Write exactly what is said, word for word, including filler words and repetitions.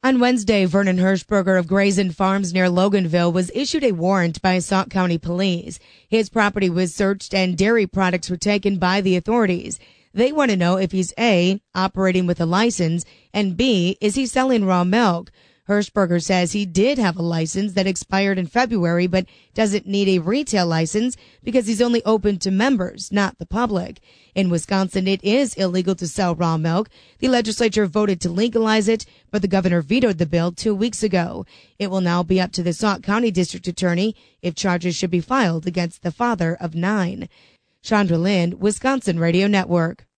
On Wednesday, Vernon Hirschberger of Grayson Farms near Loganville was issued a warrant by Sauk County Police. His property was searched and dairy products were taken by the authorities. They want to know if he's A, operating with a license, and B, is he selling raw milk? Hirschberger says he did have a license that expired in February, but doesn't need a retail license because he's only open to members, not the public. In Wisconsin, it is illegal to sell raw milk. The legislature voted to legalize it, but the governor vetoed the bill two weeks ago. It will now be up to the Sauk County District Attorney if charges should be filed against the father of nine. Chandra Lind, Wisconsin Radio Network.